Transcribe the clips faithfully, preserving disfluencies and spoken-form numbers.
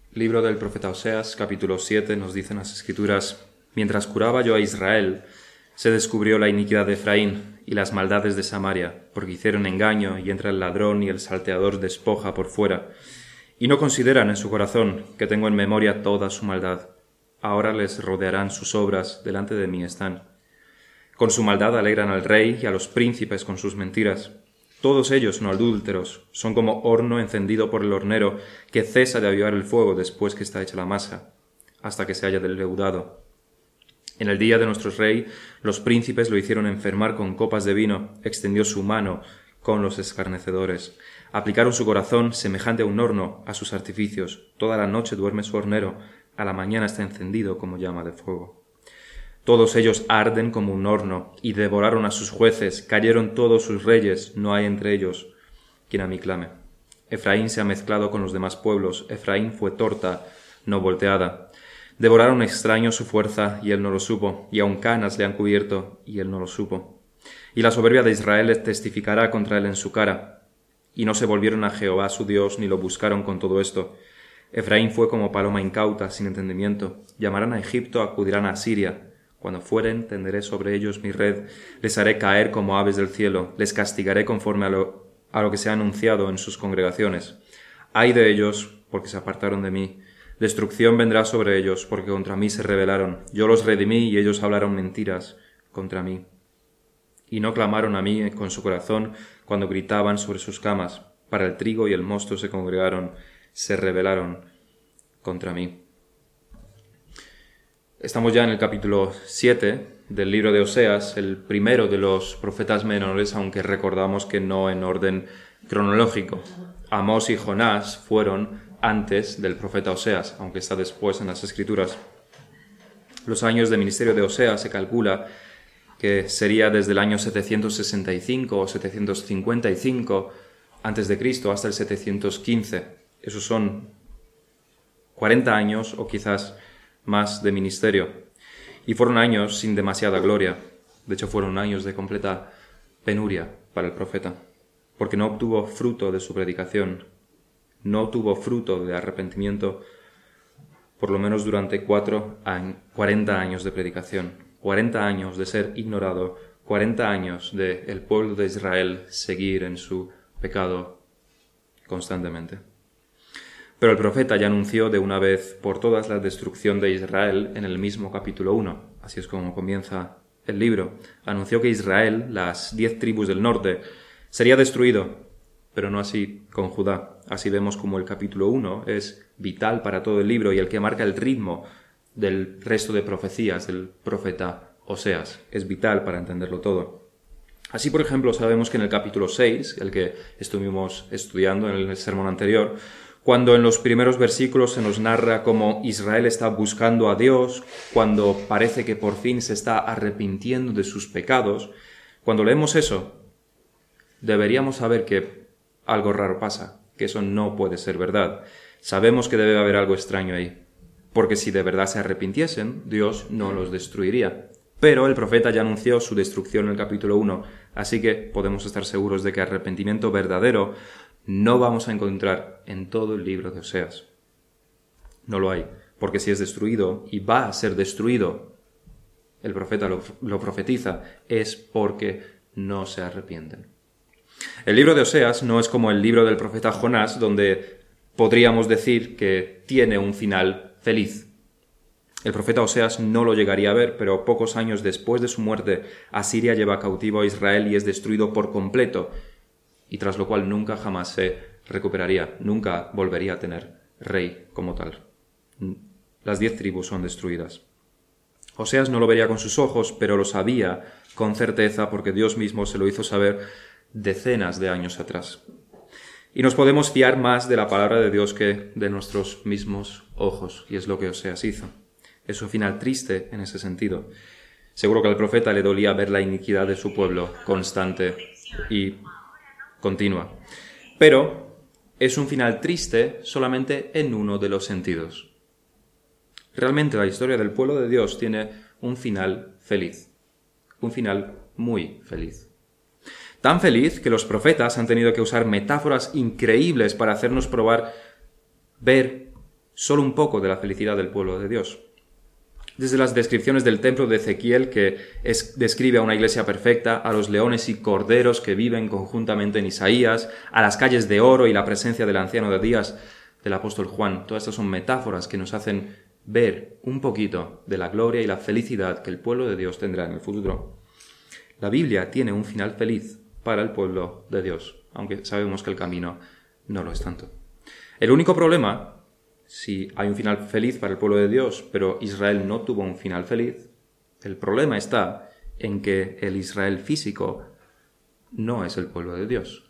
Libro del profeta Oseas, capítulo siete, nos dicen las Escrituras: Mientras curaba yo a Israel, se descubrió la iniquidad de Efraín y las maldades de Samaria, porque hicieron engaño, y entra el ladrón y el salteador despoja por fuera. Y no consideran en su corazón que tengo en memoria toda su maldad. Ahora les rodearán sus obras, delante de mí están. Con su maldad alegran al rey y a los príncipes con sus mentiras. Todos ellos, no adúlteros, son como horno encendido por el hornero, que cesa de avivar el fuego después que está hecha la masa, hasta que se haya leudado. En el día de nuestro rey, los príncipes lo hicieron enfermar con copas de vino, extendió su mano con los escarnecedores. Aplicaron su corazón, semejante a un horno, a sus artificios. Toda la noche duerme su hornero, a la mañana está encendido como llama de fuego. Todos ellos arden como un horno, y devoraron a sus jueces, cayeron todos sus reyes, no hay entre ellos quien a mí clame. Efraín se ha mezclado con los demás pueblos, Efraín fue torta, no volteada. Devoraron extraños su fuerza, y él no lo supo, y aun canas le han cubierto, y él no lo supo. Y la soberbia de Israel les testificará contra él en su cara, y no se volvieron a Jehová su Dios, ni lo buscaron con todo esto. Efraín fue como paloma incauta, sin entendimiento. Llamarán a Egipto, acudirán a Asiria. Cuando fueren, tenderé sobre ellos mi red, les haré caer como aves del cielo, les castigaré conforme a lo, a lo que se ha anunciado en sus congregaciones. Ay de ellos, porque se apartaron de mí. Destrucción vendrá sobre ellos, porque contra mí se rebelaron. Yo los redimí y ellos hablaron mentiras contra mí. Y no clamaron a mí con su corazón cuando gritaban sobre sus camas. Para el trigo y el mosto se congregaron, se rebelaron contra mí. Estamos ya en el capítulo siete del libro de Oseas, el primero de los profetas menores, aunque recordamos que no en orden cronológico. Amós y Jonás fueron antes del profeta Oseas, aunque está después en las Escrituras. Los años de ministerio de Oseas se calcula que sería desde el año setecientos sesenta y cinco o setecientos cincuenta y cinco antes de Cristo hasta el setecientos quince. Esos son cuarenta años o quizás más de ministerio. Y fueron años sin demasiada gloria. De hecho, fueron años de completa penuria para el profeta, porque no obtuvo fruto de su predicación, no obtuvo fruto de arrepentimiento, por lo menos durante cuatro años, cuarenta años de predicación, cuarenta años de ser ignorado, cuarenta años de el pueblo de Israel seguir en su pecado constantemente. Pero el profeta ya anunció de una vez por todas la destrucción de Israel en el mismo capítulo uno. Así es como comienza el libro. Anunció que Israel, las diez tribus del norte, sería destruido, pero no así con Judá. Así vemos como el capítulo uno es vital para todo el libro y el que marca el ritmo del resto de profecías del profeta Oseas. Es vital para entenderlo todo. Así, por ejemplo, sabemos que en el capítulo seis, el que estuvimos estudiando en el sermón anterior, cuando en los primeros versículos se nos narra cómo Israel está buscando a Dios, cuando parece que por fin se está arrepintiendo de sus pecados, cuando leemos eso, deberíamos saber que algo raro pasa, que eso no puede ser verdad. Sabemos que debe haber algo extraño ahí, porque si de verdad se arrepintiesen, Dios no los destruiría. Pero el profeta ya anunció su destrucción en el capítulo uno, así que podemos estar seguros de que arrepentimiento verdadero no vamos a encontrar en todo el libro de Oseas. No lo hay, porque si es destruido y va a ser destruido, el profeta lo, lo profetiza, es porque no se arrepienten. El libro de Oseas no es como el libro del profeta Jonás, donde podríamos decir que tiene un final feliz. El profeta Oseas no lo llegaría a ver, pero pocos años después de su muerte, Asiria lleva cautivo a Israel y es destruido por completo, y tras lo cual nunca jamás se recuperaría, nunca volvería a tener rey como tal. Las diez tribus son destruidas. Oseas no lo vería con sus ojos, pero lo sabía con certeza porque Dios mismo se lo hizo saber decenas de años atrás. Y nos podemos fiar más de la palabra de Dios que de nuestros mismos ojos, y es lo que Oseas hizo. Es un final triste en ese sentido. Seguro que al profeta le dolía ver la iniquidad de su pueblo constante y continua. Pero es un final triste solamente en uno de los sentidos. Realmente la historia del pueblo de Dios tiene un final feliz. Un final muy feliz. Tan feliz que los profetas han tenido que usar metáforas increíbles para hacernos probar, ver solo un poco de la felicidad del pueblo de Dios. Desde las descripciones del templo de Ezequiel, que es, describe a una iglesia perfecta, a los leones y corderos que viven conjuntamente en Isaías, a las calles de oro y la presencia del anciano de días del apóstol Juan. Todas estas son metáforas que nos hacen ver un poquito de la gloria y la felicidad que el pueblo de Dios tendrá en el futuro. La Biblia tiene un final feliz para el pueblo de Dios, aunque sabemos que el camino no lo es tanto. El único problema, si hay un final feliz para el pueblo de Dios, pero Israel no tuvo un final feliz, el problema está en que el Israel físico no es el pueblo de Dios.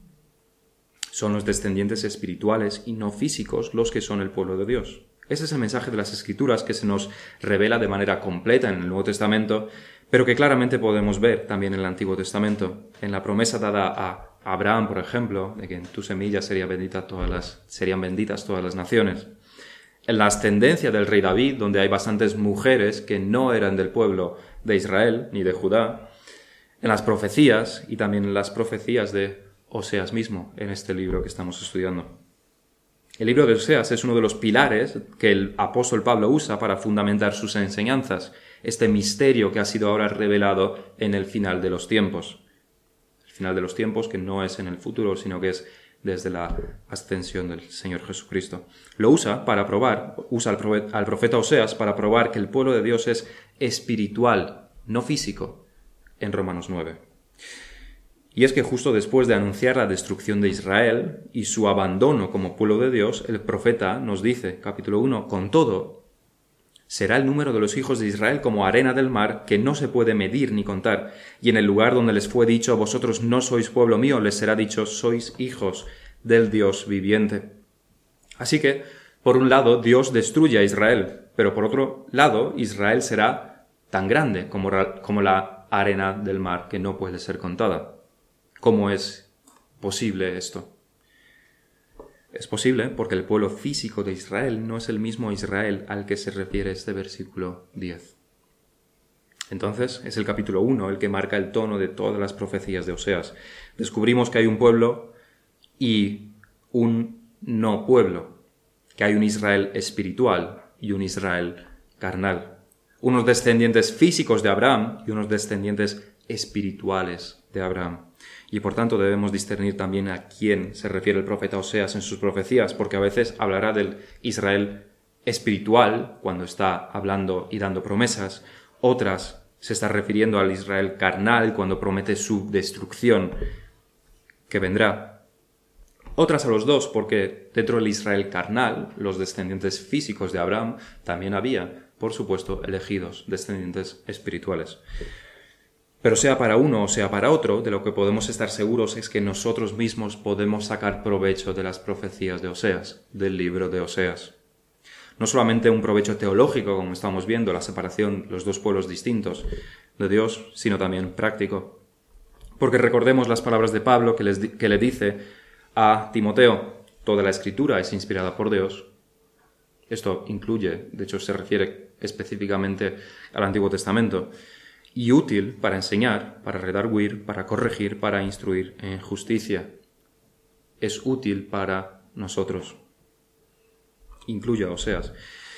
Son los descendientes espirituales y no físicos los que son el pueblo de Dios. Ese es el mensaje de las Escrituras que se nos revela de manera completa en el Nuevo Testamento, pero que claramente podemos ver también en el Antiguo Testamento. En la promesa dada a Abraham, por ejemplo, de que en tu semilla sería bendita todas las, serían benditas todas las naciones. En la ascendencia del rey David, donde hay bastantes mujeres que no eran del pueblo de Israel ni de Judá. En las profecías y también en las profecías de Oseas mismo, en este libro que estamos estudiando. El libro de Oseas es uno de los pilares que el apóstol Pablo usa para fundamentar sus enseñanzas, este misterio que ha sido ahora revelado en el final de los tiempos. El final de los tiempos que no es en el futuro, sino que es desde la ascensión del Señor Jesucristo. Lo usa para probar, usa al profeta Oseas para probar que el pueblo de Dios es espiritual, no físico, en Romanos nueve. Y es que justo después de anunciar la destrucción de Israel y su abandono como pueblo de Dios, el profeta nos dice, capítulo uno, con todo, será el número de los hijos de Israel como arena del mar, que no se puede medir ni contar. Y en el lugar donde les fue dicho, vosotros no sois pueblo mío, les será dicho, sois hijos del Dios viviente. Así que, por un lado, Dios destruye a Israel, pero por otro lado, Israel será tan grande como, como la arena del mar, que no puede ser contada. ¿Cómo es posible esto? Es posible porque el pueblo físico de Israel no es el mismo Israel al que se refiere este versículo diez. Entonces, es el capítulo uno el que marca el tono de todas las profecías de Oseas. Descubrimos que hay un pueblo y un no pueblo, que hay un Israel espiritual y un Israel carnal, unos descendientes físicos de Abraham y unos descendientes espirituales de Abraham. Y por tanto debemos discernir también a quién se refiere el profeta Oseas en sus profecías, porque a veces hablará del Israel espiritual cuando está hablando y dando promesas, otras se está refiriendo al Israel carnal cuando promete su destrucción que vendrá. Otras a los dos, porque dentro del Israel carnal, los descendientes físicos de Abraham, también había, por supuesto, elegidos descendientes espirituales. Pero sea para uno o sea para otro, de lo que podemos estar seguros es que nosotros mismos podemos sacar provecho de las profecías de Oseas, del libro de Oseas. No solamente un provecho teológico, como estamos viendo, la separación, los dos pueblos distintos de Dios, sino también práctico. Porque recordemos las palabras de Pablo que, les, que le dice a Timoteo, toda la Escritura es inspirada por Dios. Esto incluye, de hecho se refiere específicamente al Antiguo Testamento, y útil para enseñar, para redarguir, para corregir, para instruir en justicia. Es útil para nosotros. Incluye a Oseas.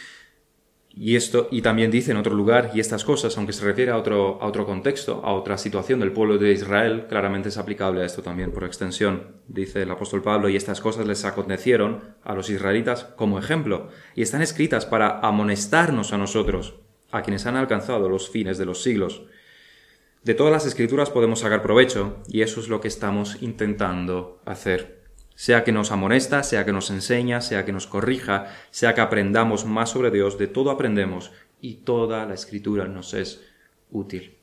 Y esto, y también dice en otro lugar, y estas cosas, aunque se refiere a otro, a otro contexto, a otra situación del pueblo de Israel, claramente es aplicable a esto también por extensión. Dice el apóstol Pablo, y estas cosas les acontecieron a los israelitas como ejemplo, y están escritas para amonestarnos a nosotros, a quienes han alcanzado los fines de los siglos. De todas las Escrituras podemos sacar provecho, y eso es lo que estamos intentando hacer. Sea que nos amonesta, sea que nos enseña, sea que nos corrija, sea que aprendamos más sobre Dios, de todo aprendemos, y toda la Escritura nos es útil.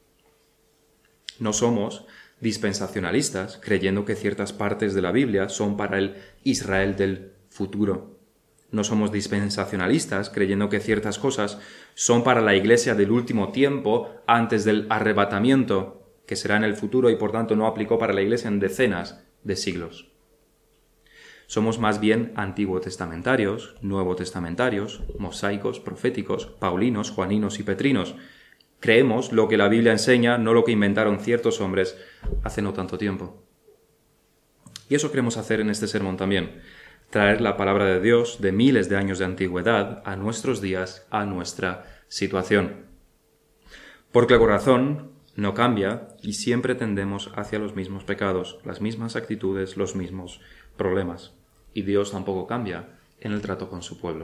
No somos dispensacionalistas, creyendo que ciertas partes de la Biblia son para el Israel del futuro. No somos dispensacionalistas, creyendo que ciertas cosas son para la iglesia del último tiempo, antes del arrebatamiento, que será en el futuro y por tanto no aplicó para la iglesia en decenas de siglos. Somos más bien antiguo testamentarios, nuevo testamentarios, mosaicos, proféticos, paulinos, juaninos y petrinos. Creemos lo que la Biblia enseña, no lo que inventaron ciertos hombres hace no tanto tiempo. Y eso queremos hacer en este sermón también. traer la palabra de Dios de miles de años de antigüedad a nuestros días, a nuestra situación. Porque el corazón no cambia y siempre tendemos hacia los mismos pecados, las mismas actitudes, los mismos problemas. Y Dios tampoco cambia en el trato con su pueblo.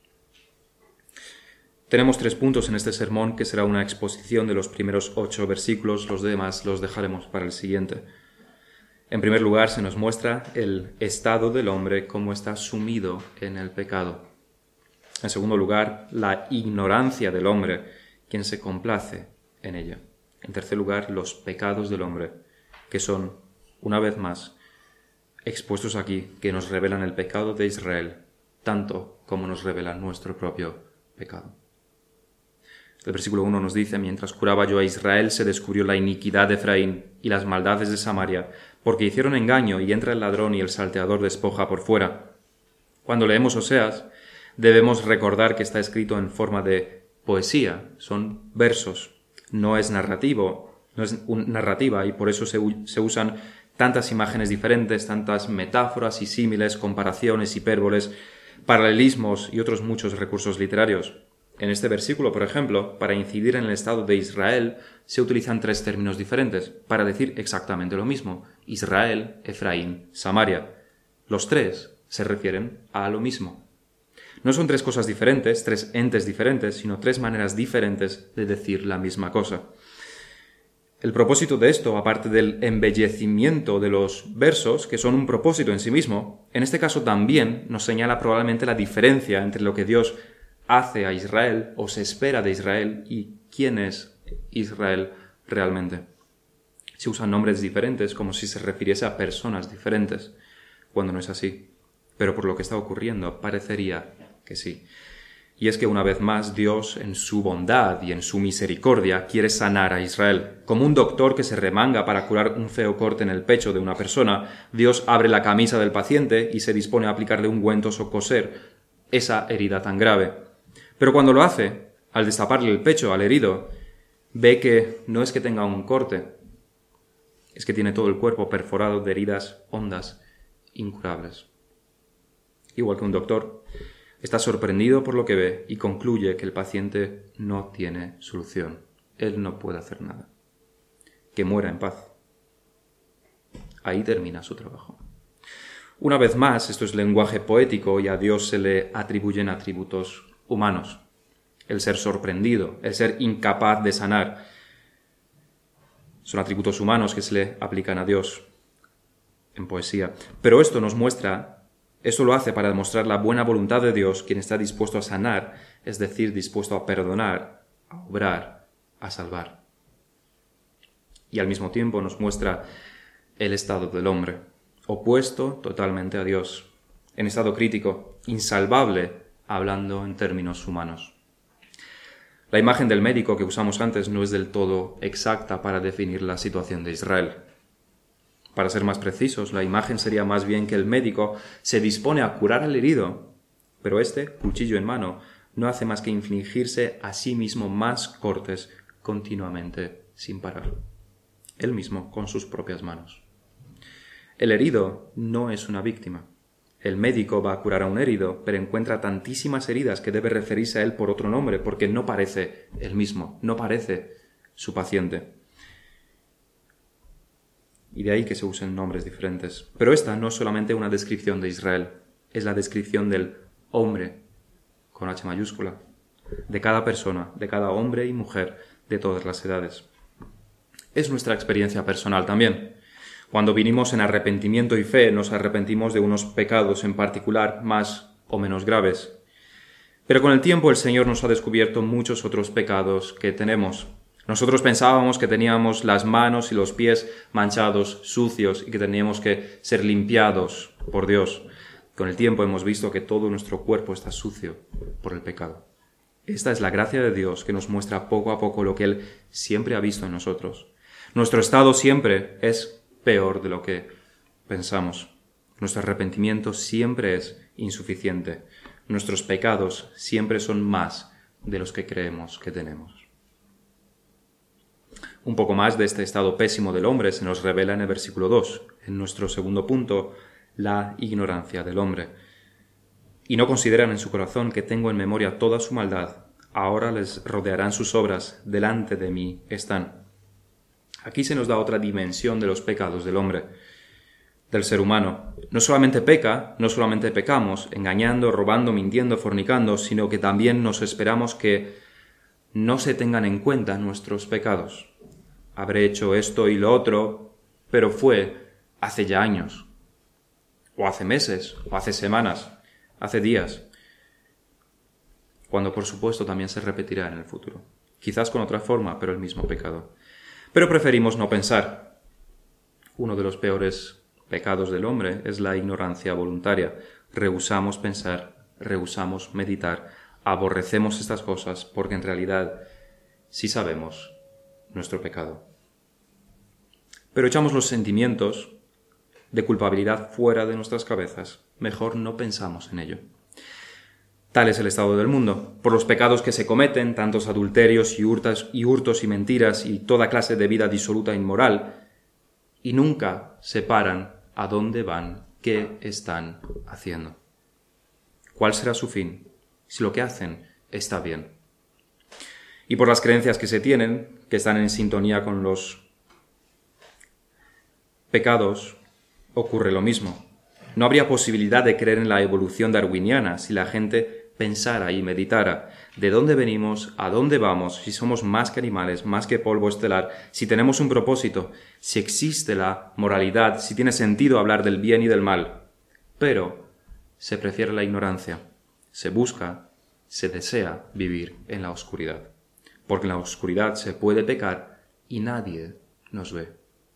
Tenemos tres puntos en este sermón que será una exposición de los primeros ocho versículos, los demás los dejaremos para el siguiente. En primer lugar, se nos muestra el estado del hombre como está sumido en el pecado. En segundo lugar, la ignorancia del hombre, quien se complace en ella. En tercer lugar, los pecados del hombre, que son, una vez más, expuestos aquí, que nos revelan el pecado de Israel, tanto como nos revelan nuestro propio pecado. El versículo uno nos dice: mientras curaba yo a Israel, se descubrió la iniquidad de Efraín y las maldades de Samaria, porque hicieron engaño y entra el ladrón y el salteador despoja por fuera. Cuando leemos Oseas, debemos recordar que está escrito en forma de poesía, son versos, no es narrativo, no es un, narrativa, y por eso se, se usan tantas imágenes diferentes, tantas metáforas y símiles, comparaciones, hipérboles, paralelismos y otros muchos recursos literarios. En este versículo, por ejemplo, para incidir en el estado de Israel, se utilizan tres términos diferentes para decir exactamente lo mismo: Israel, Efraín, Samaria. Los tres se refieren a lo mismo. No son tres cosas diferentes, tres entes diferentes, sino tres maneras diferentes de decir la misma cosa. El propósito de esto, aparte del embellecimiento de los versos, que son un propósito en sí mismo, en este caso también nos señala probablemente la diferencia entre lo que Dios hace a Israel o se espera de Israel y quién es Israel realmente. Se usan nombres diferentes como si se refiriese a personas diferentes, cuando no es así. Pero por lo que está ocurriendo parecería que sí. Y es que una vez más Dios, en su bondad y en su misericordia, quiere sanar a Israel. Como un doctor que se remanga para curar un feo corte en el pecho de una persona, Dios abre la camisa del paciente y se dispone a aplicarle ungüentos o coser esa herida tan grave. Pero cuando lo hace, al destaparle el pecho al herido, ve que no es que tenga un corte, es que tiene todo el cuerpo perforado de heridas hondas, incurables. Igual que un doctor, está sorprendido por lo que ve y concluye que el paciente no tiene solución. Él no puede hacer nada. Que muera en paz. Ahí termina su trabajo. Una vez más, esto es lenguaje poético y a Dios se le atribuyen atributos humanos. El ser sorprendido, el ser incapaz de sanar. Son atributos humanos que se le aplican a Dios en poesía. Pero esto nos muestra, esto lo hace para demostrar la buena voluntad de Dios, quien está dispuesto a sanar, es decir, dispuesto a perdonar, a obrar, a salvar. Y al mismo tiempo nos muestra el estado del hombre, opuesto totalmente a Dios, en estado crítico, insalvable, hablando en términos humanos. La imagen del médico que usamos antes no es del todo exacta para definir la situación de Israel. Para ser más precisos, la imagen sería más bien que el médico se dispone a curar al herido, pero este, cuchillo en mano, no hace más que infligirse a sí mismo más cortes continuamente sin parar. Él mismo con sus propias manos. El herido no es una víctima. El médico va a curar a un herido, pero encuentra tantísimas heridas que debe referirse a él por otro nombre, porque no parece el mismo, no parece su paciente. Y de ahí que se usen nombres diferentes. Pero esta no es solamente una descripción de Israel, es la descripción del hombre, con H mayúscula, de cada persona, de cada hombre y mujer, de todas las edades. Es nuestra experiencia personal también. Cuando vinimos en arrepentimiento y fe, nos arrepentimos de unos pecados en particular más o menos graves. Pero con el tiempo el Señor nos ha descubierto muchos otros pecados que tenemos. Nosotros pensábamos que teníamos las manos y los pies manchados, sucios, y que teníamos que ser limpiados por Dios. Con el tiempo hemos visto que todo nuestro cuerpo está sucio por el pecado. Esta es la gracia de Dios que nos muestra poco a poco lo que Él siempre ha visto en nosotros. Nuestro estado siempre es peor de lo que pensamos. Nuestro arrepentimiento siempre es insuficiente. Nuestros pecados siempre son más de los que creemos que tenemos. Un poco más de este estado pésimo del hombre se nos revela en el versículo dos, en nuestro segundo punto, la ignorancia del hombre. y no consideran en su corazón que tengo en memoria toda su maldad, ahora les rodearán sus obras, delante de mí están. Aquí se nos da otra dimensión de los pecados del hombre, del ser humano. No solamente peca, no solamente pecamos, engañando, robando, mintiendo, fornicando, sino que también nos esperamos que no se tengan en cuenta nuestros pecados. Habré hecho esto y lo otro, pero fue hace ya años, o hace meses, o hace semanas, hace días, cuando por supuesto también se repetirá en el futuro. Quizás con otra forma, pero el mismo pecado. Pero preferimos no pensar. Uno de los peores pecados del hombre es la ignorancia voluntaria. Rehusamos pensar, rehusamos meditar, aborrecemos estas cosas porque en realidad sí sabemos nuestro pecado. Pero echamos los sentimientos de culpabilidad fuera de nuestras cabezas. Mejor no pensamos en ello. Tal es el estado del mundo. Por los pecados que se cometen, tantos adulterios y hurtas y hurtos y mentiras y toda clase de vida disoluta e inmoral, y nunca se paran a dónde van, qué están haciendo. ¿Cuál será su fin? Si lo que hacen está bien. Y por las creencias que se tienen, que están en sintonía con los pecados, ocurre lo mismo. No habría posibilidad de creer en la evolución darwiniana si la gente pensara y meditara de dónde venimos, a dónde vamos, si somos más que animales, más que polvo estelar, si tenemos un propósito, si existe la moralidad, si tiene sentido hablar del bien y del mal. Pero se prefiere la ignorancia, se busca, se desea vivir en la oscuridad, porque en la oscuridad se puede pecar y nadie nos ve.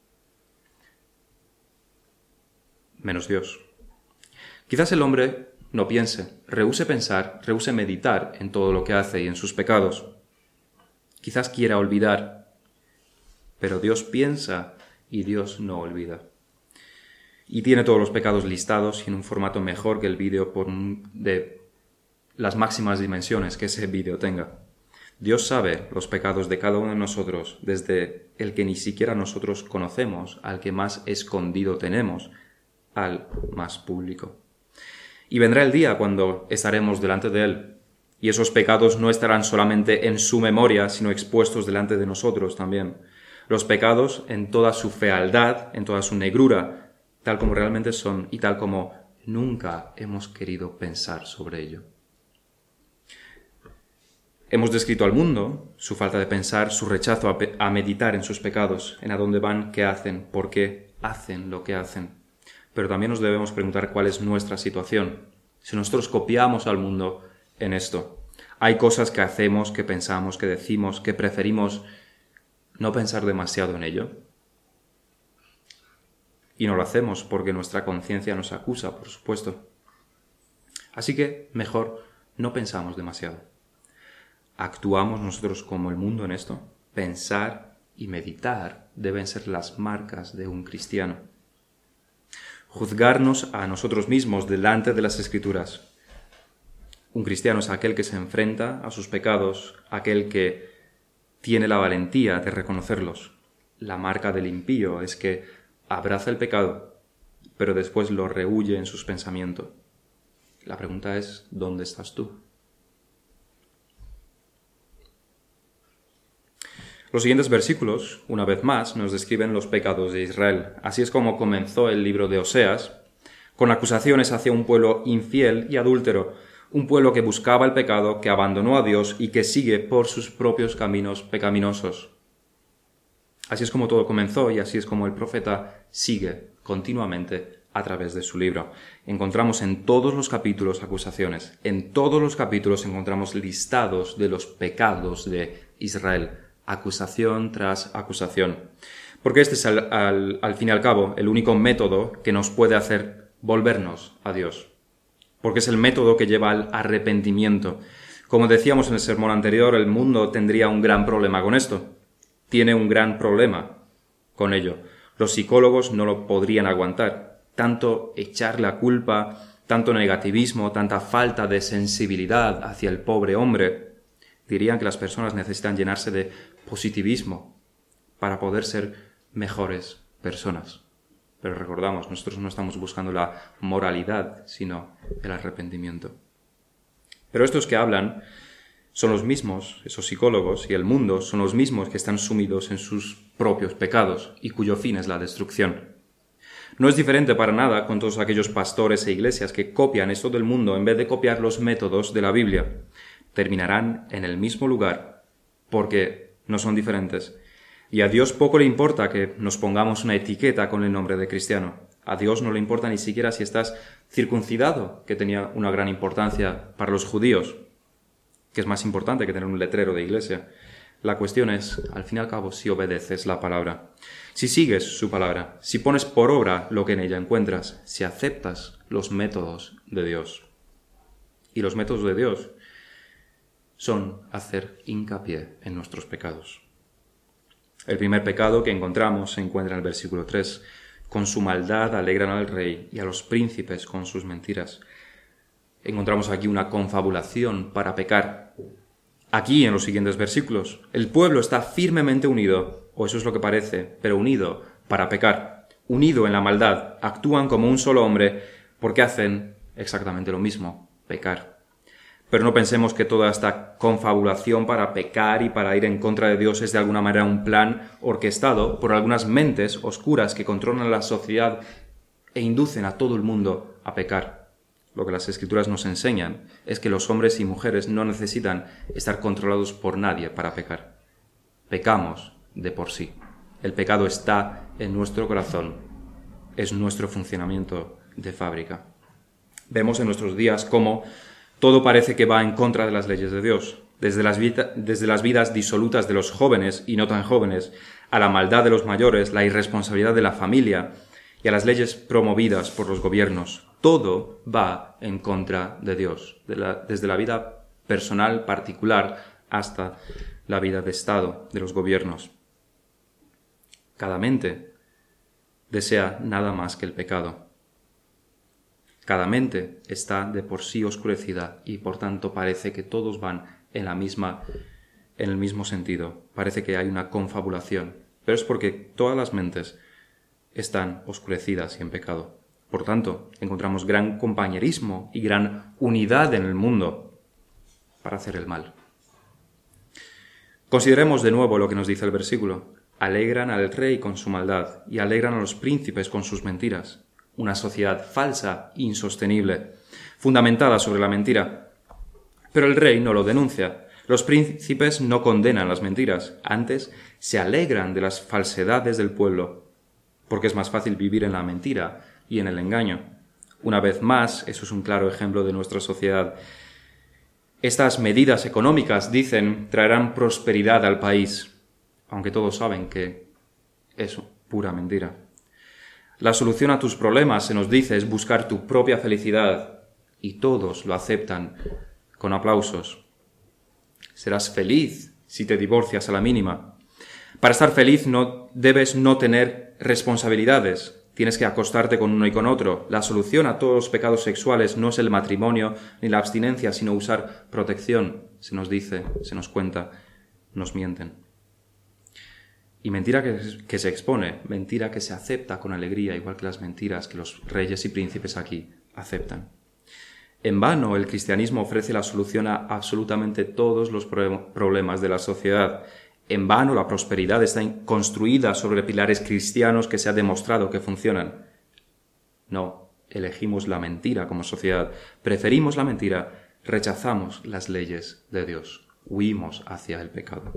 Menos Dios. Quizás el hombre no piense, rehúse pensar, rehúse meditar en todo lo que hace y en sus pecados. Quizás quiera olvidar, pero Dios piensa y Dios no olvida. Y tiene todos los pecados listados y en un formato mejor que el vídeo por de las máximas dimensiones que ese vídeo tenga. Dios sabe los pecados de cada uno de nosotros, desde el que ni siquiera nosotros conocemos, al que más escondido tenemos, al más público. Y vendrá el día cuando estaremos delante de Él, y esos pecados no estarán solamente en su memoria, sino expuestos delante de nosotros también. Los pecados en toda su fealdad, en toda su negrura, tal como realmente son y tal como nunca hemos querido pensar sobre ello. Hemos descrito al mundo, su falta de pensar, su rechazo a, pe- a meditar en sus pecados, en a dónde van, qué hacen, por qué hacen lo que hacen. Pero también nos debemos preguntar cuál es nuestra situación. Si nosotros copiamos al mundo en esto, hay cosas que hacemos, que pensamos, que decimos, que preferimos no pensar demasiado en ello. Y no lo hacemos porque nuestra conciencia nos acusa, por supuesto. Así que mejor no pensamos demasiado. ¿Actuamos nosotros como el mundo en esto? Pensar y meditar deben ser las marcas de un cristiano. Juzgarnos a nosotros mismos delante de las Escrituras. Un cristiano es aquel que se enfrenta a sus pecados, aquel que tiene la valentía de reconocerlos. La marca del impío es que abraza el pecado, pero después lo rehúye en sus pensamientos. La pregunta es, ¿dónde estás tú? Los siguientes versículos, una vez más, nos describen los pecados de Israel. Así es como comenzó el libro de Oseas, con acusaciones hacia un pueblo infiel y adúltero, un pueblo que buscaba el pecado, que abandonó a Dios y que sigue por sus propios caminos pecaminosos. Así es como todo comenzó y así es como el profeta sigue continuamente a través de su libro. Encontramos en todos los capítulos acusaciones, en todos los capítulos encontramos listados de los pecados de Israel. Acusación tras acusación. Porque este es, al, al, al fin y al cabo, el único método que nos puede hacer volvernos a Dios. Porque es el método que lleva al arrepentimiento. Como decíamos en el sermón anterior, el mundo tendría un gran problema con esto. Tiene un gran problema con ello. Los psicólogos no lo podrían aguantar. Tanto echar la culpa, tanto negativismo, tanta falta de sensibilidad hacia el pobre hombre. Dirían que las personas necesitan llenarse de positivismo para poder ser mejores personas. Pero recordamos, nosotros no estamos buscando la moralidad, sino el arrepentimiento. Pero estos que hablan son los mismos, esos psicólogos y el mundo son los mismos que están sumidos en sus propios pecados y cuyo fin es la destrucción. No es diferente para nada con todos aquellos pastores e iglesias que copian esto del mundo en vez de copiar los métodos de la Biblia. Terminarán en el mismo lugar porque no son diferentes. Y a Dios poco le importa que nos pongamos una etiqueta con el nombre de cristiano. A Dios no le importa ni siquiera si estás circuncidado, que tenía una gran importancia para los judíos, que es más importante que tener un letrero de iglesia. La cuestión es, al fin y al cabo, si obedeces la palabra, si sigues su palabra, si pones por obra lo que en ella encuentras, si aceptas los métodos de Dios. Y los métodos de Dios son hacer hincapié en nuestros pecados. El primer pecado que encontramos se encuentra en el versículo tres. Con su maldad alegran al rey y a los príncipes con sus mentiras. Encontramos aquí una confabulación para pecar. Aquí, en los siguientes versículos, el pueblo está firmemente unido, o eso es lo que parece, pero unido para pecar. Unido en la maldad, actúan como un solo hombre porque hacen exactamente lo mismo, pecar. Pero no pensemos que toda esta confabulación para pecar y para ir en contra de Dios es de alguna manera un plan orquestado por algunas mentes oscuras que controlan la sociedad e inducen a todo el mundo a pecar. Lo que las Escrituras nos enseñan es que los hombres y mujeres no necesitan estar controlados por nadie para pecar. Pecamos de por sí. El pecado está en nuestro corazón. Es nuestro funcionamiento de fábrica. Vemos en nuestros días cómo todo parece que va en contra de las leyes de Dios, desde las, vida, desde las vidas disolutas de los jóvenes y no tan jóvenes, a la maldad de los mayores, la irresponsabilidad de la familia y a las leyes promovidas por los gobiernos. Todo va en contra de Dios, de la, desde la vida personal particular hasta la vida de Estado, de los gobiernos. Cada mente desea nada más que el pecado. Cada mente está de por sí oscurecida y por tanto parece que todos van en la misma, en el mismo sentido. Parece que hay una confabulación, pero es porque todas las mentes están oscurecidas y en pecado. Por tanto, encontramos gran compañerismo y gran unidad en el mundo para hacer el mal. Consideremos de nuevo lo que nos dice el versículo. Alegran al rey con su maldad y alegran a los príncipes con sus mentiras. Una sociedad falsa, insostenible, fundamentada sobre la mentira. Pero el rey no lo denuncia. Los príncipes no condenan las mentiras, antes se alegran de las falsedades del pueblo, porque es más fácil vivir en la mentira y en el engaño. Una vez más, eso es un claro ejemplo de nuestra sociedad. Estas medidas económicas, dicen, traerán prosperidad al país, aunque todos saben que es pura mentira. La solución a tus problemas, se nos dice, es buscar tu propia felicidad, y todos lo aceptan con aplausos. Serás feliz si te divorcias a la mínima. Para estar feliz no debes no tener responsabilidades. Tienes que acostarte con uno y con otro. La solución a todos los pecados sexuales no es el matrimonio ni la abstinencia, sino usar protección. Se nos dice, se nos cuenta, nos mienten. Y mentira que, que se expone, mentira que se acepta con alegría, igual que las mentiras que los reyes y príncipes aquí aceptan. En vano el cristianismo ofrece la solución a absolutamente todos los problemas de la sociedad. En vano la prosperidad está construida sobre pilares cristianos que se ha demostrado que funcionan. No, elegimos la mentira como sociedad, preferimos la mentira, rechazamos las leyes de Dios, huimos hacia el pecado.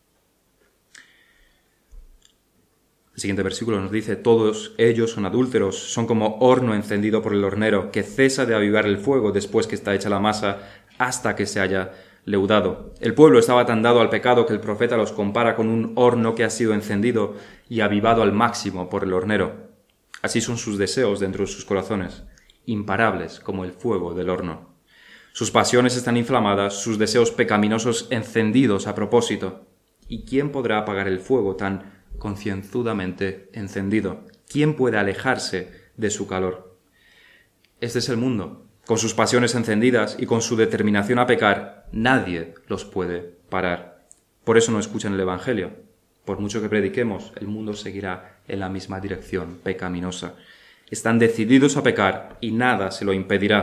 El siguiente versículo nos dice, todos ellos son adúlteros, son como horno encendido por el hornero, que cesa de avivar el fuego después que está hecha la masa, hasta que se haya leudado. El pueblo estaba tan dado al pecado que el profeta los compara con un horno que ha sido encendido y avivado al máximo por el hornero. Así son sus deseos dentro de sus corazones, imparables como el fuego del horno. Sus pasiones están inflamadas, sus deseos pecaminosos encendidos a propósito. ¿Y quién podrá apagar el fuego tan concienzudamente encendido? ¿Quién puede alejarse de su calor? Este es el mundo. Con sus pasiones encendidas y con su determinación a pecar, nadie los puede parar. Por eso no escuchan el Evangelio. Por mucho que prediquemos, el mundo seguirá en la misma dirección pecaminosa. Están decididos a pecar y nada se lo impedirá.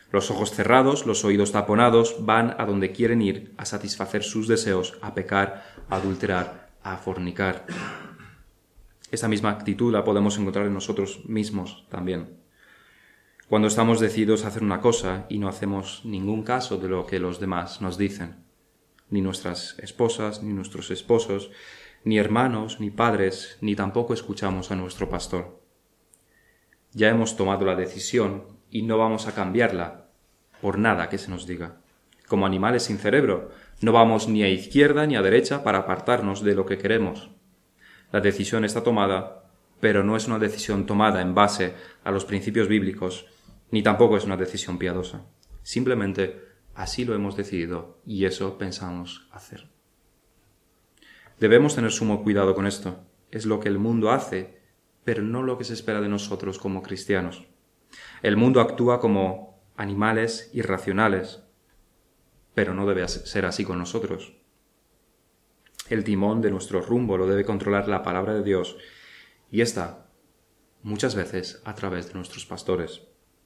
Los ojos cerrados, los oídos taponados, van a donde quieren ir a satisfacer sus deseos, a pecar, a adulterar, a fornicar. Esta misma actitud la podemos encontrar en nosotros mismos también. Cuando estamos decididos a hacer una cosa y no hacemos ningún caso de lo que los demás nos dicen, ni nuestras esposas, ni nuestros esposos, ni hermanos, ni padres, ni tampoco escuchamos a nuestro pastor. Ya hemos tomado la decisión y no vamos a cambiarla por nada que se nos diga. Como animales sin cerebro, no vamos ni a izquierda ni a derecha para apartarnos de lo que queremos. La decisión está tomada, pero no es una decisión tomada en base a los principios bíblicos, ni tampoco es una decisión piadosa. Simplemente así lo hemos decidido y eso pensamos hacer. Debemos tener sumo cuidado con esto. Es lo que el mundo hace, pero no lo que se espera de nosotros como cristianos. El mundo actúa como animales irracionales, pero no debe ser así con nosotros. El timón de nuestro rumbo lo debe controlar la palabra de Dios, y esta, muchas veces, a través de nuestros pastores.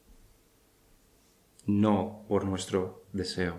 No por nuestro deseo.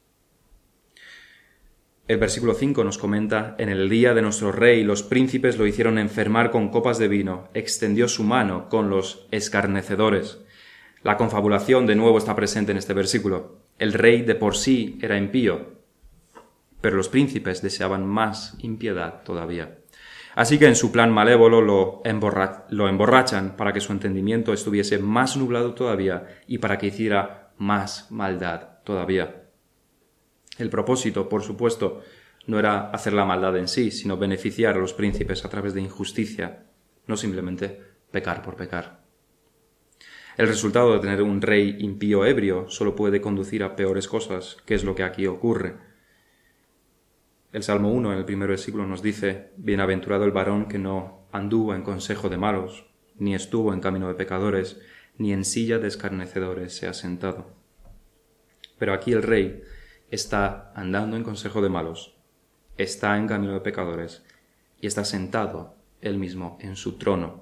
El versículo cinco nos comenta: en el día de nuestro rey los príncipes lo hicieron enfermar con copas de vino, extendió su mano con los escarnecedores. La confabulación de nuevo está presente en este versículo. El rey de por sí era impío, pero los príncipes deseaban más impiedad todavía. Así que en su plan malévolo lo, emborra- lo emborrachan para que su entendimiento estuviese más nublado todavía y para que hiciera más maldad todavía. El propósito, por supuesto, no era hacer la maldad en sí, sino beneficiar a los príncipes a través de injusticia, no simplemente pecar por pecar. El resultado de tener un rey impío ebrio solo puede conducir a peores cosas, que es lo que aquí ocurre. El Salmo uno, en el primer versículo, nos dice: bienaventurado el varón que no anduvo en consejo de malos, ni estuvo en camino de pecadores, ni en silla de escarnecedores se ha sentado. Pero aquí el rey está andando en consejo de malos, está en camino de pecadores y está sentado él mismo en su trono,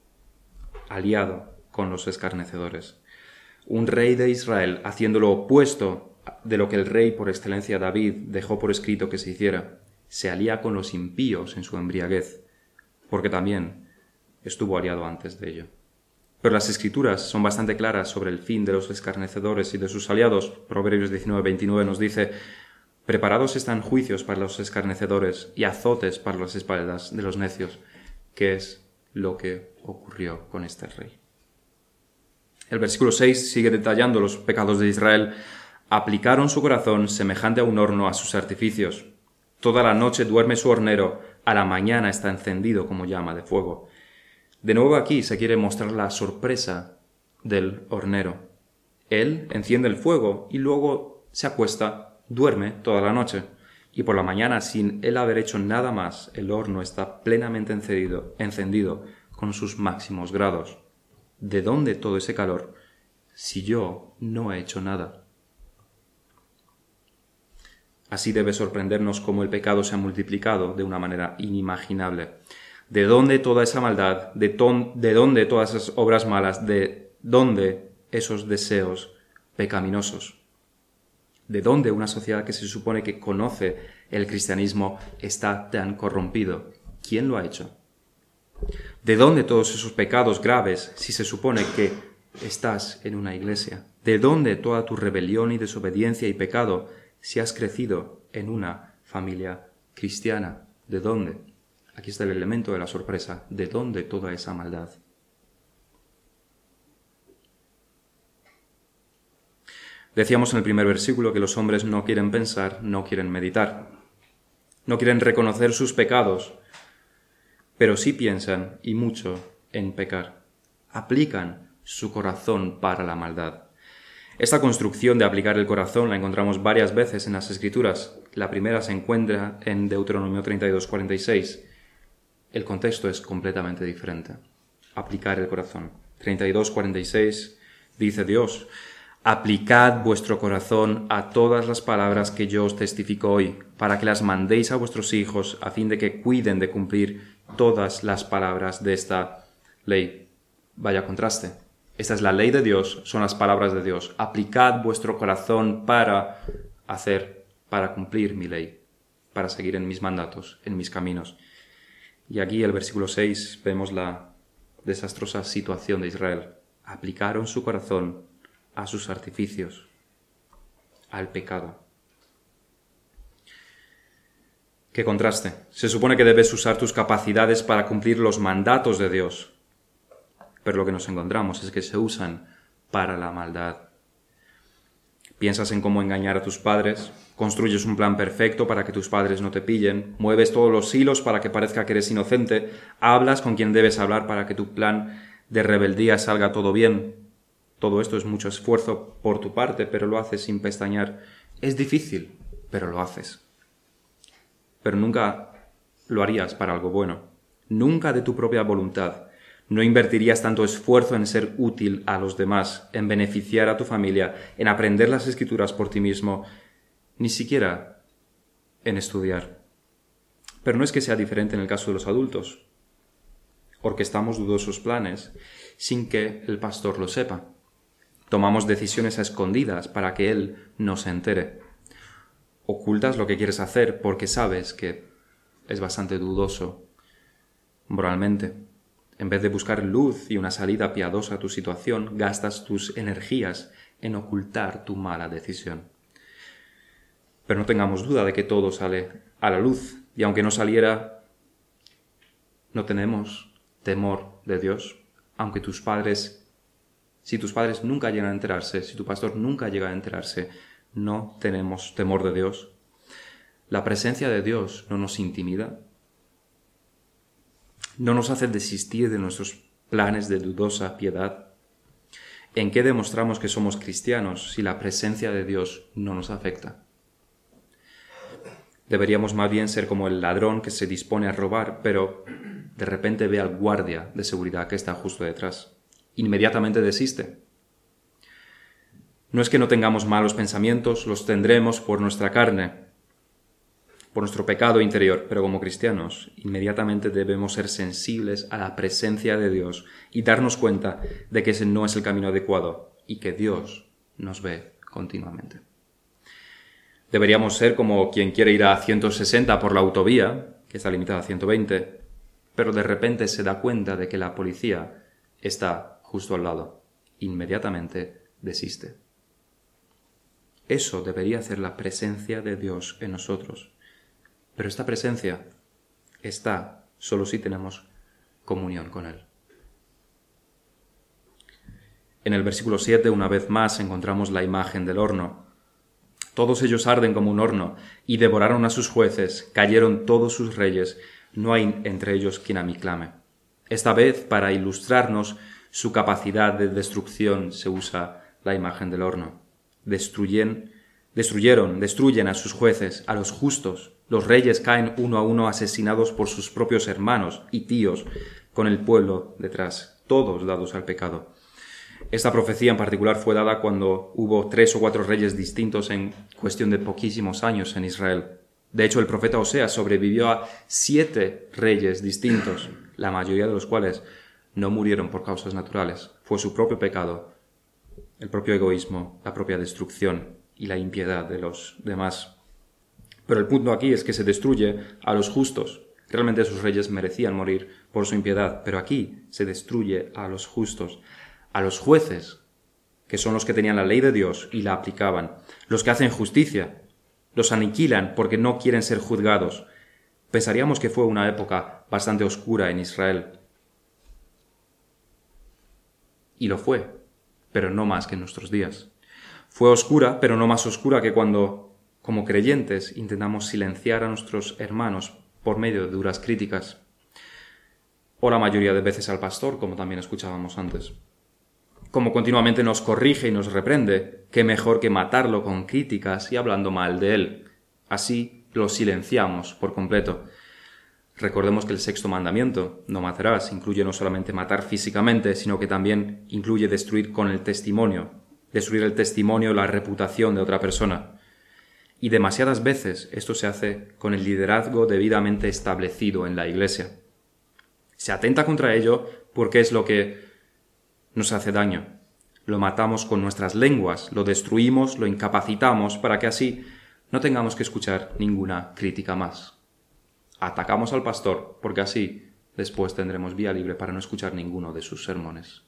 aliado con los escarnecedores. Un rey de Israel haciendo lo opuesto de lo que el rey por excelencia David dejó por escrito que se hiciera, se alía con los impíos en su embriaguez, porque también estuvo aliado antes de ello. Pero las Escrituras son bastante claras sobre el fin de los escarnecedores y de sus aliados. Proverbios diecinueve veintinueve nos dice: preparados están juicios para los escarnecedores y azotes para las espaldas de los necios, que es lo que ocurrió con este rey. El versículo seis sigue detallando los pecados de Israel. Aplicaron su corazón semejante a un horno a sus artificios. Toda la noche duerme su hornero, a la mañana está encendido como llama de fuego. De nuevo aquí se quiere mostrar la sorpresa del hornero. Él enciende el fuego y luego se acuesta, duerme toda la noche. Y por la mañana, sin él haber hecho nada más, el horno está plenamente encendido, encendido con sus máximos grados. ¿De dónde todo ese calor si yo no he hecho nada? Así debe sorprendernos cómo el pecado se ha multiplicado de una manera inimaginable. ¿De dónde toda esa maldad? ¿De, ton, de dónde todas esas obras malas? ¿De dónde esos deseos pecaminosos? ¿De dónde una sociedad que se supone que conoce el cristianismo está tan corrompido? ¿Quién lo ha hecho? ¿De dónde todos esos pecados graves si se supone que estás en una iglesia? ¿De dónde toda tu rebelión y desobediencia y pecado si has crecido en una familia cristiana? ¿De dónde? Aquí está el elemento de la sorpresa. ¿De dónde toda esa maldad? Decíamos en el primer versículo que los hombres no quieren pensar, no quieren meditar, no quieren reconocer sus pecados, pero sí piensan, y mucho, en pecar. Aplican su corazón para la maldad. Esta construcción de aplicar el corazón la encontramos varias veces en las Escrituras. La primera se encuentra en Deuteronomio treinta y dos, cuarenta y seis. El contexto es completamente diferente. Aplicar el corazón. treinta y dos, cuarenta y seis dice Dios: aplicad vuestro corazón a todas las palabras que yo os testifico hoy, para que las mandéis a vuestros hijos, a fin de que cuiden de cumplir todas las palabras de esta ley. Vaya contraste. Esta es la ley de Dios, son las palabras de Dios. Aplicad vuestro corazón para hacer, para cumplir mi ley, para seguir en mis mandatos, en mis caminos. Y aquí, el versículo seis, vemos la desastrosa situación de Israel. Aplicaron su corazón a sus artificios, al pecado. ¡Qué contraste! Se supone que debes usar tus capacidades para cumplir los mandatos de Dios, pero lo que nos encontramos es que se usan para la maldad. Piensas en cómo engañar a tus padres, construyes un plan perfecto para que tus padres no te pillen, mueves todos los hilos para que parezca que eres inocente, hablas con quien debes hablar para que tu plan de rebeldía salga todo bien. Todo esto es mucho esfuerzo por tu parte, pero lo haces sin pestañear. Es difícil, pero lo haces. Pero nunca lo harías para algo bueno. Nunca de tu propia voluntad. No invertirías tanto esfuerzo en ser útil a los demás, en beneficiar a tu familia, en aprender las Escrituras por ti mismo, ni siquiera en estudiar. Pero no es que sea diferente en el caso de los adultos. Orquestamos dudosos planes sin que el pastor lo sepa. Tomamos decisiones a escondidas para que él no se entere. Ocultas lo que quieres hacer porque sabes que es bastante dudoso moralmente. En vez de buscar luz y una salida piadosa a tu situación, gastas tus energías en ocultar tu mala decisión. Pero no tengamos duda de que todo sale a la luz, y aunque no saliera, no tenemos temor de Dios, aunque tus padres, si tus padres nunca llegan a enterarse, si tu pastor nunca llega a enterarse, no tenemos temor de Dios. La presencia de Dios no nos intimida, no nos hace desistir de nuestros planes de dudosa piedad. ¿En qué demostramos que somos cristianos si la presencia de Dios no nos afecta? Deberíamos más bien ser como el ladrón que se dispone a robar, pero de repente ve al guardia de seguridad que está justo detrás. Inmediatamente desiste. No es que no tengamos malos pensamientos, los tendremos por nuestra carne, por nuestro pecado interior, pero como cristianos, inmediatamente debemos ser sensibles a la presencia de Dios y darnos cuenta de que ese no es el camino adecuado y que Dios nos ve continuamente. Deberíamos ser como quien quiere ir a ciento sesenta por la autovía, que está limitada a ciento veinte, pero de repente se da cuenta de que la policía está justo al lado. Inmediatamente desiste. Eso debería ser la presencia de Dios en nosotros. Pero esta presencia está solo si tenemos comunión con Él. En el versículo siete, una vez más, encontramos la imagen del horno. Todos ellos arden como un horno, y devoraron a sus jueces, cayeron todos sus reyes, no hay entre ellos quien a mí clame. Esta vez, para ilustrarnos su capacidad de destrucción, se usa la imagen del horno. Destruyen, destruyeron, destruyen a sus jueces, a los justos. Los reyes caen uno a uno asesinados por sus propios hermanos y tíos, con el pueblo detrás, todos dados al pecado. Esta profecía en particular fue dada cuando hubo tres o cuatro reyes distintos en cuestión de poquísimos años en Israel. De hecho, el profeta Oseas sobrevivió a siete reyes distintos, la mayoría de los cuales no murieron por causas naturales. Fue su propio pecado, el propio egoísmo, la propia destrucción y la impiedad de los demás. Pero el punto aquí es que se destruye a los justos. Realmente esos reyes merecían morir por su impiedad, pero aquí se destruye a los justos, a los jueces, que son los que tenían la ley de Dios y la aplicaban, los que hacen justicia, los aniquilan porque no quieren ser juzgados. Pensaríamos que fue una época bastante oscura en Israel. Y lo fue, pero no más que en nuestros días. Fue oscura, pero no más oscura que cuando, como creyentes, intentamos silenciar a nuestros hermanos por medio de duras críticas, o la mayoría de veces al pastor, como también escuchábamos antes. Como continuamente nos corrige y nos reprende, qué mejor que matarlo con críticas y hablando mal de él. Así lo silenciamos por completo. Recordemos que el sexto mandamiento, no matarás, incluye no solamente matar físicamente, sino que también incluye destruir con el testimonio, destruir el testimonio, la reputación de otra persona. Y demasiadas veces esto se hace con el liderazgo debidamente establecido en la Iglesia. Se atenta contra ello porque es lo que nos hace daño. lo matamos con nuestras lenguas, lo destruimos, lo incapacitamos para que así no tengamos que escuchar ninguna crítica más. Atacamos al pastor porque así después tendremos vía libre para no escuchar ninguno de sus sermones.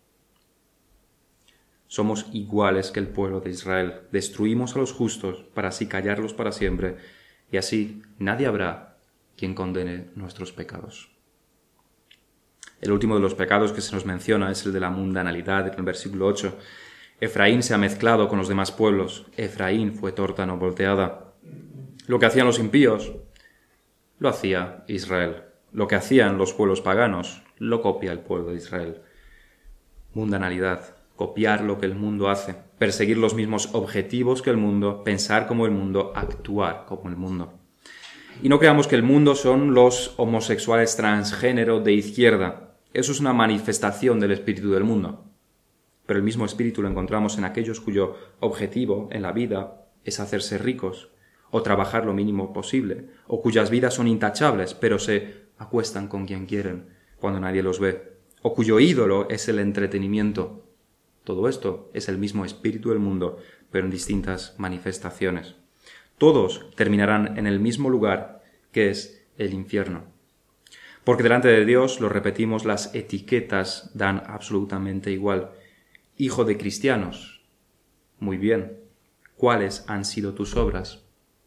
Somos iguales que el pueblo de Israel. Destruimos a los justos para así callarlos para siempre y así nadie habrá quien condene nuestros pecados. El último de los pecados que se nos menciona es el de la mundanalidad, en el versículo ocho. Efraín se ha mezclado con los demás pueblos. Efraín fue tórtano volteada. Lo que hacían los impíos, lo hacía Israel. Lo que hacían los pueblos paganos, lo copia el pueblo de Israel. Mundanalidad, copiar lo que el mundo hace, perseguir los mismos objetivos que el mundo, pensar como el mundo, actuar como el mundo. Y no creamos que el mundo son los homosexuales transgénero de izquierda. Eso es una manifestación del espíritu del mundo. Pero el mismo espíritu lo encontramos en aquellos cuyo objetivo en la vida es hacerse ricos, o trabajar lo mínimo posible, o cuyas vidas son intachables, pero se acuestan con quien quieren cuando nadie los ve, o cuyo ídolo es el entretenimiento. Todo esto es el mismo espíritu del mundo, pero en distintas manifestaciones. Todos terminarán en el mismo lugar, que es el infierno. Porque delante de Dios, lo repetimos, las etiquetas dan absolutamente igual. Hijo de cristianos. Muy bien. ¿Cuáles han sido tus obras?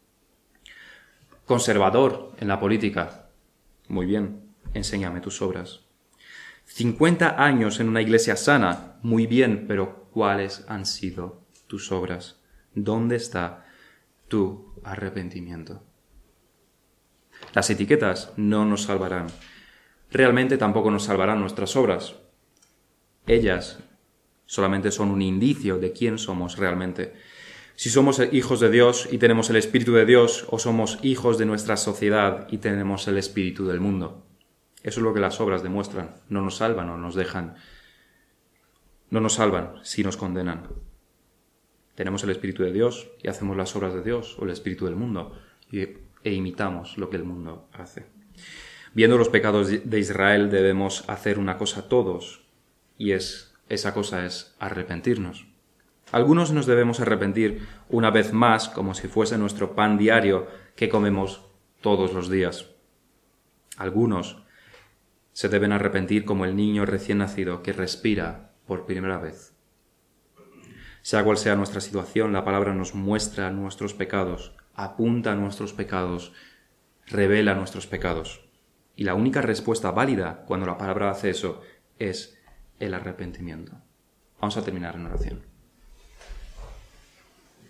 Conservador en la política. Muy bien. Enséñame tus obras. cincuenta años en una iglesia sana. Muy bien, pero ¿cuáles han sido tus obras? ¿Dónde está tu arrepentimiento? Las etiquetas no nos salvarán. Realmente tampoco nos salvarán nuestras obras. Ellas solamente son un indicio de quién somos realmente. Si somos hijos de Dios y tenemos el Espíritu de Dios, o somos hijos de nuestra sociedad y tenemos el espíritu del mundo. Eso es lo que las obras demuestran. No nos salvan o nos dejan. No nos salvan si nos condenan. Tenemos el Espíritu de Dios y hacemos las obras de Dios, o el espíritu del mundo, y, e imitamos lo que el mundo hace. Viendo los pecados de Israel debemos hacer una cosa todos, y es, esa cosa es arrepentirnos. Algunos nos debemos arrepentir una vez más, como si fuese nuestro pan diario que comemos todos los días. Algunos se deben arrepentir como el niño recién nacido que respira por primera vez. Sea cual sea nuestra situación, la palabra nos muestra nuestros pecados, apunta a nuestros pecados, revela nuestros pecados. Y la única respuesta válida cuando la palabra hace eso es el arrepentimiento. Vamos a terminar en oración.